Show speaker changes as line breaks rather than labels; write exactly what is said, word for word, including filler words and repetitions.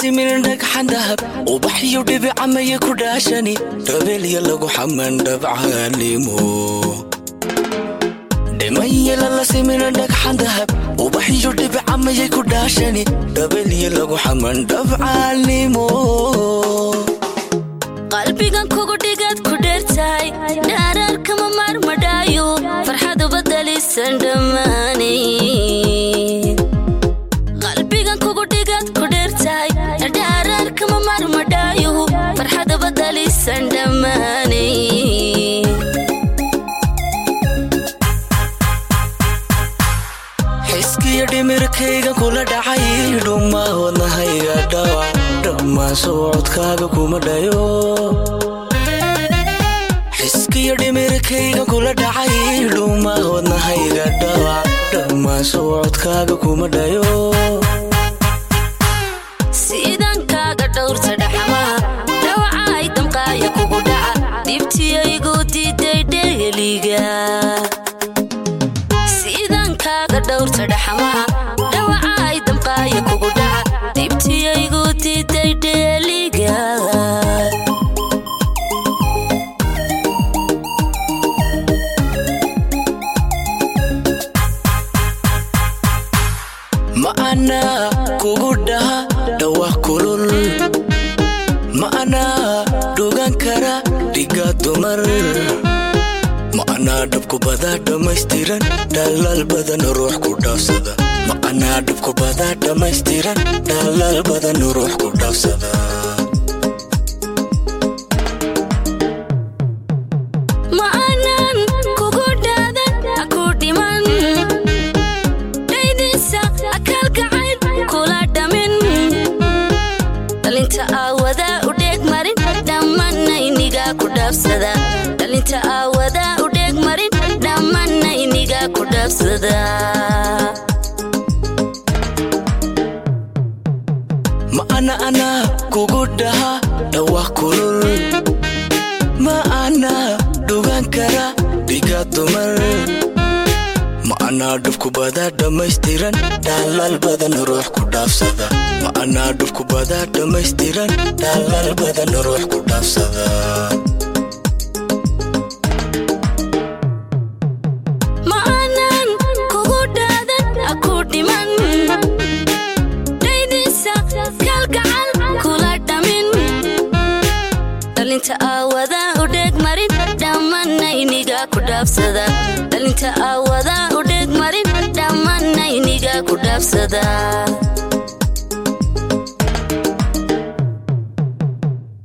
simin dhagxan dahab ubaxyo dhibica may ku dhaashani dabeel lagu xaman dabcaalimo dhimay la simin dhagxan dahab ubaxyo dhibica may ku dhaashani dabeel lagu xaman dabcaalimo qalbigan kugu dhigad ku dheertay dharar kama marmadaayo farxadu badalisan dhamaani qalbigan kugu dhigad ku dheertay dharar kama marmadaayo farxadu badalisan dhamaani xiskiyo dhimirkayga kula dhacay dhuma wadnahayga dhawa dhama socodkaaga kuma dhayo xiskiyo dhimirkayga kula dhacay dhuma wadnahayga dhawa dhama socodkaaga kuma dhayo sidan kaaga dhowrta dhaxmaha dhawacay damqaaya kugu dhaca dibtiyaygu diiday dheliga sidan kaaga dhowrta dhaxmaha dhawacay damqaaya kugu dhaca dibtiyaygu diiday dheliga ma ana kugu dhaha dhawa kulul ma ana dhugan kara dhiga dumar ma ana dhabku bada dhamaystiran dhalal badan ruux ku dhaafsada ma ana dhabku bada dhamaystiran dhalal badan ruux ku dhaafsada ma ana kugu dhaadan aku dhiman dhaydisa akal gacan kula dhamin dhalinta aawada u dheeg marin dhammanayniga ku dhaafsada dhalinta aawada u dheeg marin dhammanayniga ku dhaafsada ma ana ana kugu dhaha dhawa kulul ma ana dhugan kara dhiga dumar ma ana dhubku bada dhamaystiran dhalal badan ruux ku dhaafsada ma ana dhubku bada dhamaystiran dhalal badan ruux ku dhaafsada ma ana kugu dhaadan aku dhiman dhaydisa kalgacal kula dhamin dhalinta aawada u dheeg marin dhammanayniga ku dhaafsada dhalinta aawada u dheeg marin dhammanayniga ku dhaafsada